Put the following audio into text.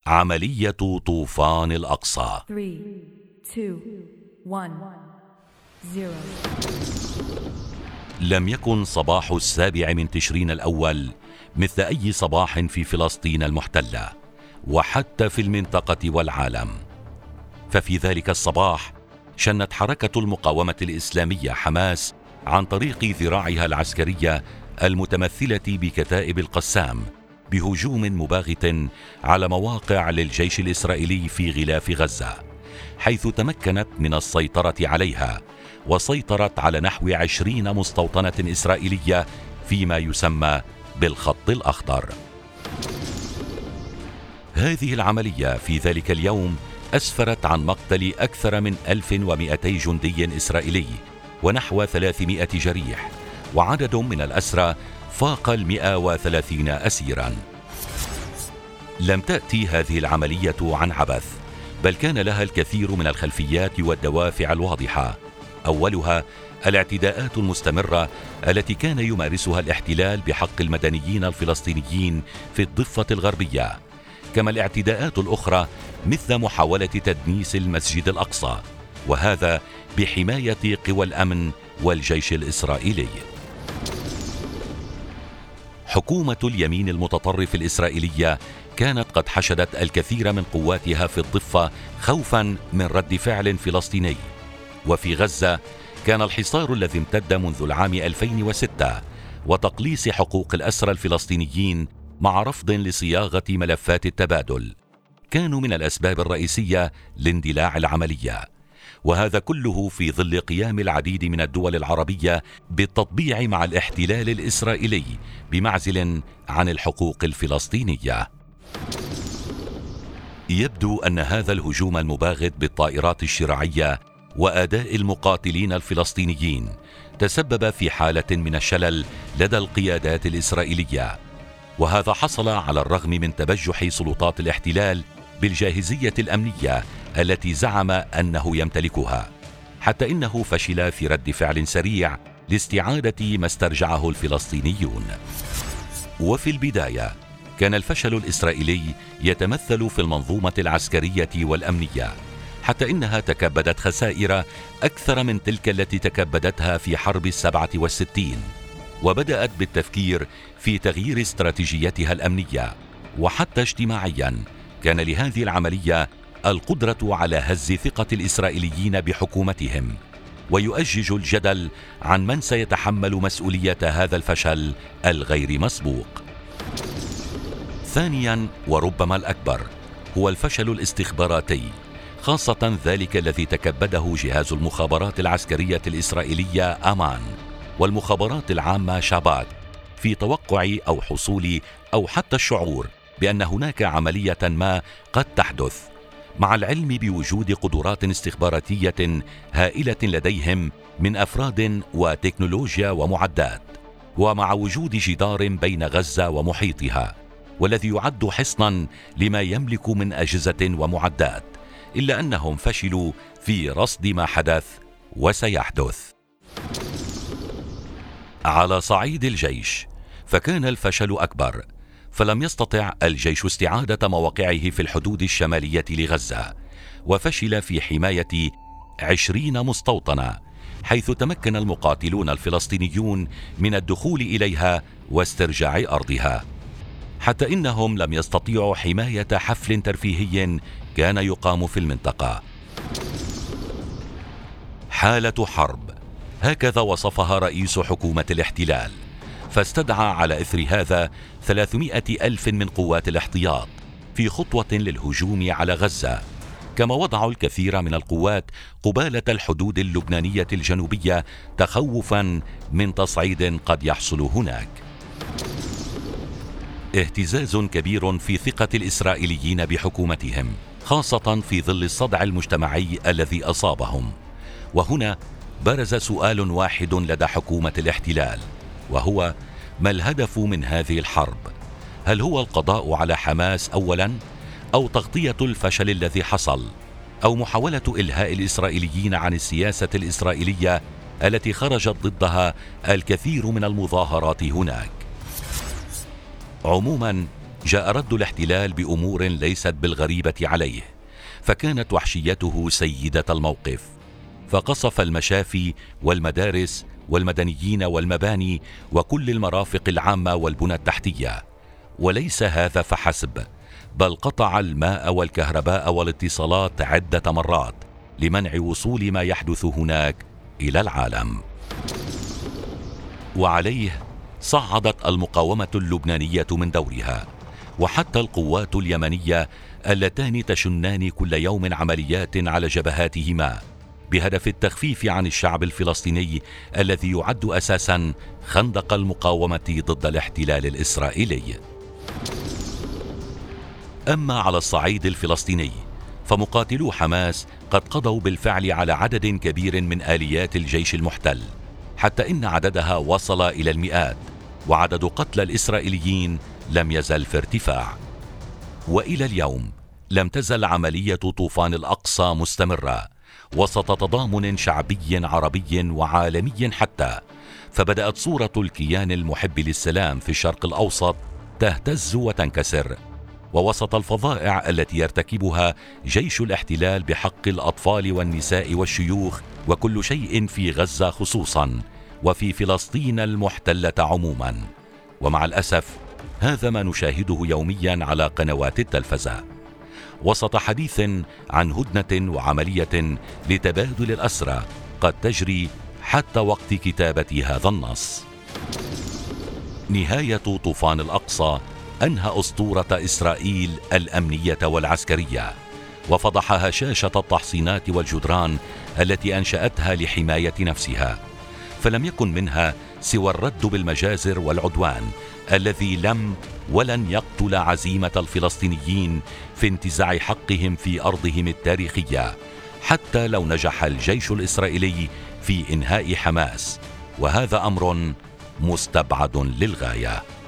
عملية طوفان الأقصى. 3 2 1 0. لم يكن صباح 7 تشرين الأول مثل أي صباح في فلسطين المحتلة وحتى في المنطقة والعالم. ففي ذلك الصباح شنت حركة المقاومة الإسلامية حماس عن طريق ذراعها العسكرية المتمثلة بكتائب القسام بهجوم مباغت على مواقع للجيش الإسرائيلي في غلاف غزة، حيث تمكنت من السيطرة عليها وسيطرت على نحو 20 مستوطنة إسرائيلية فيما يسمى بالخط الأخضر. هذه العملية في ذلك اليوم أسفرت عن مقتل أكثر من 1200 جندي إسرائيلي ونحو 300 جريح، وعدد من الأسرى فاق 130 أسيرا. لم تأتي هذه العملية عن عبث، بل كان لها الكثير من الخلفيات والدوافع الواضحة. أولها الاعتداءات المستمرة التي كان يمارسها الاحتلال بحق المدنيين الفلسطينيين في الضفة الغربية، كما الاعتداءات الأخرى مثل محاولة تدنيس المسجد الأقصى، وهذا بحماية قوى الأمن والجيش الإسرائيلي. حكومة اليمين المتطرف الإسرائيلية كانت قد حشدت الكثير من قواتها في الضفة خوفا من رد فعل فلسطيني. وفي غزة كان الحصار الذي امتد منذ العام 2006 وتقليص حقوق الأسرى الفلسطينيين مع رفض لصياغة ملفات التبادل كانوا من الأسباب الرئيسية لاندلاع العملية، وهذا كله في ظل قيام العديد من الدول العربية بالتطبيع مع الاحتلال الإسرائيلي بمعزل عن الحقوق الفلسطينية. يبدو أن هذا الهجوم المباغت بالطائرات الشراعية وأداء المقاتلين الفلسطينيين تسبب في حالة من الشلل لدى القيادات الإسرائيلية، وهذا حصل على الرغم من تبجح سلطات الاحتلال بالجاهزية الأمنية التي زعم أنه يمتلكها، حتى إنه فشل في رد فعل سريع لاستعادة ما استرجعه الفلسطينيون. وفي البداية كان الفشل الإسرائيلي يتمثل في المنظومة العسكرية والأمنية، حتى إنها تكبدت خسائر أكثر من تلك التي تكبدتها في حرب 67، وبدأت بالتفكير في تغيير استراتيجيتها الأمنية. وحتى اجتماعيا كان لهذه العملية القدرة على هز ثقة الإسرائيليين بحكومتهم، ويؤجج الجدل عن من سيتحمل مسؤولية هذا الفشل الغير مسبوق. ثانيا وربما الأكبر هو الفشل الاستخباراتي، خاصة ذلك الذي تكبده جهاز المخابرات العسكرية الإسرائيلية أمان والمخابرات العامة شاباك في توقع أو حصول أو حتى الشعور بأن هناك عملية ما قد تحدث، مع العلم بوجود قدرات استخباراتية هائلة لديهم من أفراد وتكنولوجيا ومعدات، ومع وجود جدار بين غزة ومحيطها والذي يعد حصنا لما يملك من أجهزة ومعدات، إلا أنهم فشلوا في رصد ما حدث وسيحدث. على صعيد الجيش فكان الفشل أكبر، فلم يستطع الجيش استعادة مواقعه في الحدود الشمالية لغزة، وفشل في حماية 20 مستوطنة، حيث تمكن المقاتلون الفلسطينيون من الدخول إليها واسترجاع أرضها، حتى إنهم لم يستطيعوا حماية حفل ترفيهي كان يقام في المنطقة. حالة حرب، هكذا وصفها رئيس حكومة الاحتلال، فاستدعى على إثر هذا 300 ألف من قوات الاحتياط في خطوة للهجوم على غزة، كما وضعوا الكثير من القوات قبالة الحدود اللبنانية الجنوبية تخوفا من تصعيد قد يحصل هناك. اهتزاز كبير في ثقة الإسرائيليين بحكومتهم، خاصة في ظل الصدع المجتمعي الذي أصابهم. وهنا برز سؤال واحد لدى حكومة الاحتلال، وهو: ما الهدف من هذه الحرب؟ هل هو القضاء على حماس أولا، أو تغطية الفشل الذي حصل، أو محاولة إلهاء الإسرائيليين عن السياسة الإسرائيلية التي خرجت ضدها الكثير من المظاهرات هناك؟ عموما جاء رد الاحتلال بأمور ليست بالغريبة عليه، فكانت وحشيته سيدة الموقف، فقصف المشافي والمدارس والمدنيين والمباني وكل المرافق العامة والبنى التحتية. وليس هذا فحسب، بل قطع الماء والكهرباء والاتصالات عدة مرات لمنع وصول ما يحدث هناك إلى العالم. وعليه صعدت المقاومة اللبنانية من دورها، وحتى القوات اليمنية اللتان تشنان كل يوم عمليات على جبهاتهما بهدف التخفيف عن الشعب الفلسطيني الذي يعد أساسا خندق المقاومة ضد الاحتلال الإسرائيلي. أما على الصعيد الفلسطيني فمقاتلو حماس قد قضوا بالفعل على عدد كبير من آليات الجيش المحتل، حتى إن عددها وصل إلى المئات، وعدد قتلى الإسرائيليين لم يزل في ارتفاع. وإلى اليوم لم تزل عملية طوفان الأقصى مستمرة وسط تضامن شعبي عربي وعالمي حتى، فبدأت صورة الكيان المحب للسلام في الشرق الأوسط تهتز وتنكسر، ووسط الفظائع التي يرتكبها جيش الاحتلال بحق الأطفال والنساء والشيوخ وكل شيء في غزة خصوصا وفي فلسطين المحتلة عموما. ومع الأسف هذا ما نشاهده يوميا على قنوات التلفزة، وسط حديث عن هدنة وعملية لتبادل الأسرى قد تجري حتى وقت كتابة هذا النص. نهاية طوفان الأقصى أنهى أسطورة إسرائيل الأمنية والعسكرية، وفضح هشاشة التحصينات والجدران التي أنشأتها لحماية نفسها، فلم يكن منها سوى الرد بالمجازر والعدوان الذي لم ولن يقتل عزيمة الفلسطينيين في انتزاع حقهم في أرضهم التاريخية، حتى لو نجح الجيش الإسرائيلي في إنهاء حماس، وهذا أمر مستبعد للغاية.